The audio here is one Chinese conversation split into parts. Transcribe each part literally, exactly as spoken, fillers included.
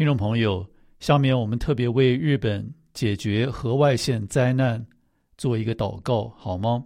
听众朋友，下面我们特别为日本解决核外线灾难做一个祷告，好吗？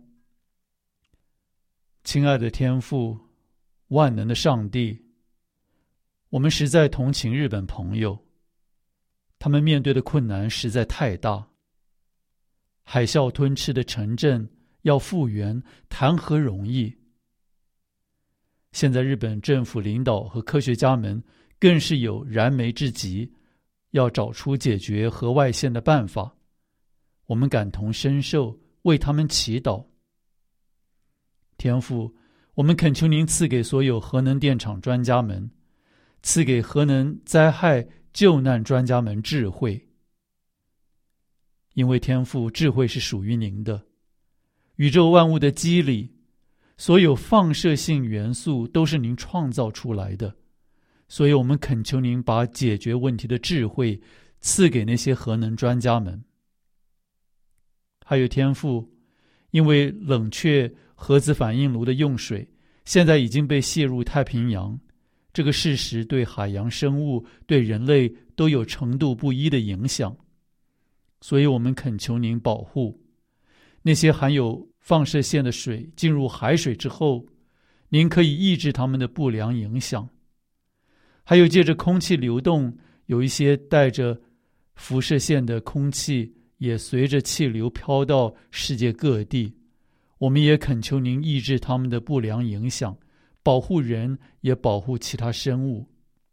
亲爱的天父，万能的上帝，我们实在同情日本朋友，他们面对的困难实在太大。海啸吞噬的城镇要复原，谈何容易？现在日本政府领导和科学家们更是有燃眉之急，要找出解决核外线的办法。我们感同身受，为他们祈祷。天父，我们恳求您赐给所有核能电厂专家们，赐给核能灾害救难专家们智慧。因为天父，智慧是属于您的。宇宙万物的机理，所有放射性元素都是您创造出来的，所以我们恳求您把解决问题的智慧赐给那些核能专家们。还有天父，因为冷却核子反应炉的用水现在已经被泄入太平洋，这个事实对海洋生物、对人类都有程度不一的影响，所以我们恳求您保护那些含有放射线的水进入海水之后，您可以抑制它们的不良影响。还有借着空气流动，有一些带着辐射线的空气也随着气流飘到世界各地，我们也恳求您抑制它们的不良影响，保护人也保护其他生物。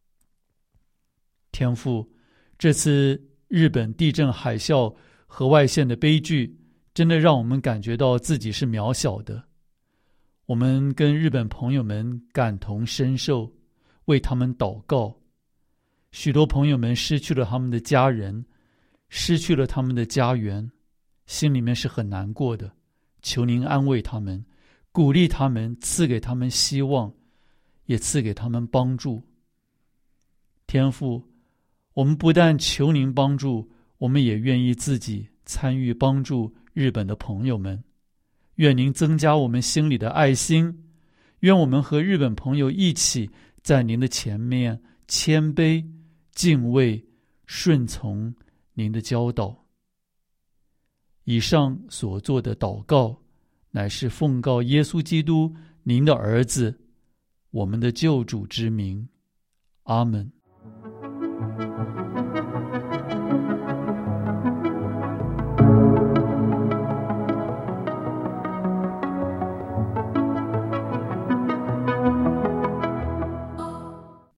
天父，这次日本地震、海啸、核外线的悲剧真的让我们感觉到自己是渺小的。我们跟日本朋友们感同身受，为他们祷告。许多朋友们失去了他们的家人，失去了他们的家园，心里面是很难过的。求您安慰他们，鼓励他们，赐给他们希望，也赐给他们帮助。天父，我们不但求您帮助，我们也愿意自己参与帮助日本的朋友们。愿您增加我们心里的爱心，愿我们和日本朋友一起在您的前面谦卑、敬畏、顺从您的教导。以上所做的祷告，乃是奉告耶稣基督您的儿子，我们的救主之名。阿们。